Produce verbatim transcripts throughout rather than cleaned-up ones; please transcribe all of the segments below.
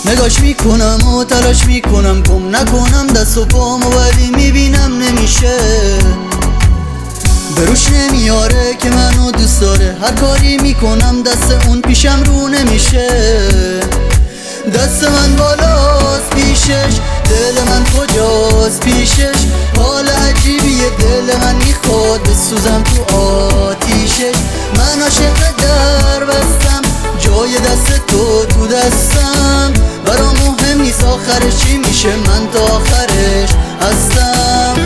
نگاش میکنم و تلاش میکنم گم نکنم دست و پامو، ولی میبینم نمیشه. بروش نمیاره که منو دوست داره، هر کاری میکنم دست اون پیشم رو نمیشه. دست من بالاست پیشش، دل من کجاست پیشش. حال عجیبیه دل من میخواد بسوزم تو آتیشش. من عاشق در بستم، جای دست تو تو دستم. برام مهم نیست آخرش چی میشه، من تا آخرش هستم.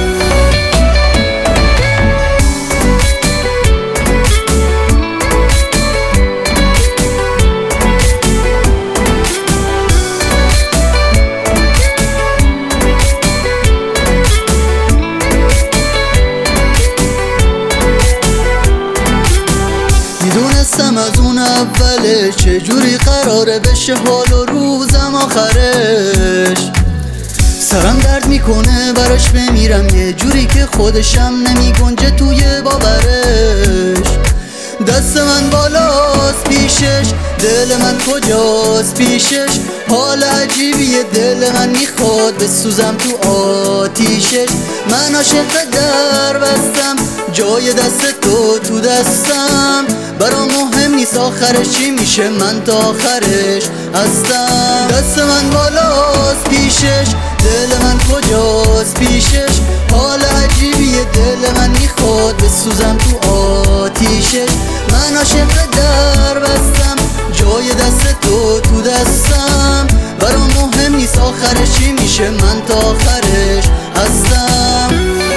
میدونستم از اون اوله چجوری قراره بشه حال و روزم آخرش. سرم درد میکنه براش بمیرم، یه جوری که خودشم نمیگنجه توی باورش. دست من بالاست پیشش، دل من کجاست پیشش. حال عجیبیه دل من میخواد بسوزم تو آتیشش. من عاشق در بستم، جای دست تو تو دستم. برام مهم نیست آخرش چی میشه، من تا آخرش هستم. دست من بالاست پیشش، دل من کجاست پیشش. حال عجیبیه دل من میخواد بسوزم تو آتیشش. من عاشق در بستم، جای دست تو تو دستم. برام مهم نیست آخرش چی میشه، من تا آخرش هستم.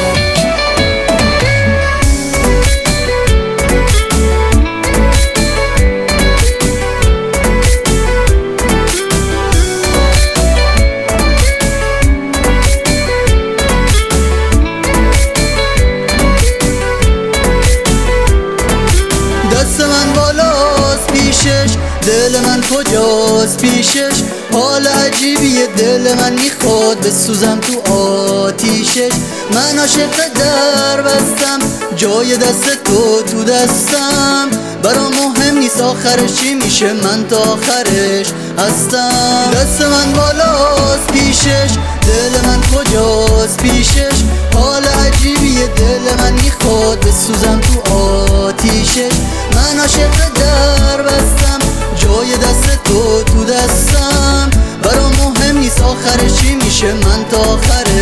دست من بالاست پیشش، دل من کجاست پیشش. حال عجیبیه دل من میخواد بسوزم تو آتیشش. من عاشق در بستم، جای دست تو تو دستم. برام مهم نیست آخرش چی میشه، من تا آخرش هستم. دست من بالاست پیشش، دل من کجاست پیشش. حال عجیبیه دل من میخواد بسوزم تو آتیشش. من عاشق در بستم، جای دست تو تو دستم. برام مهم نیست آخرش چی میشه، من تا آخرش